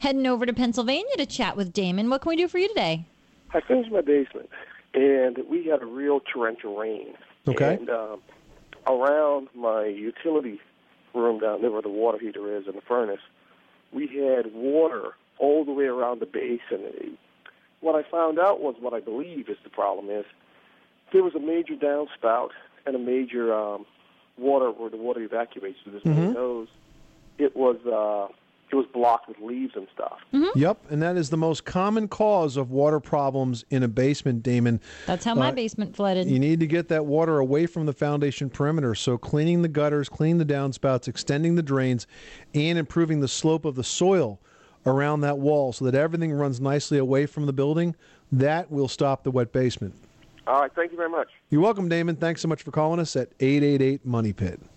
heading over to Pennsylvania to chat with Damon. What can we do for you today? I finished my basement, and we had a real torrential rain. Okay. And around my utility room down there where the water heater is and the furnace, we had water all the way around the basin. What I found out was what I believe is the problem is there was a major downspout and a major water where the water evacuates through this main hose. It was blocked with leaves and stuff. Yep, and that is the most common cause of water problems in a basement, Damon. That's how my basement flooded. You need to get that water away from the foundation perimeter, so cleaning the gutters, cleaning the downspouts, extending the drains, and improving the slope of the soil around that wall so that everything runs nicely away from the building. That will stop the wet basement. All right, thank you very much. You're welcome, Damon. Thanks so much for calling us at 888-MONEY-PIT.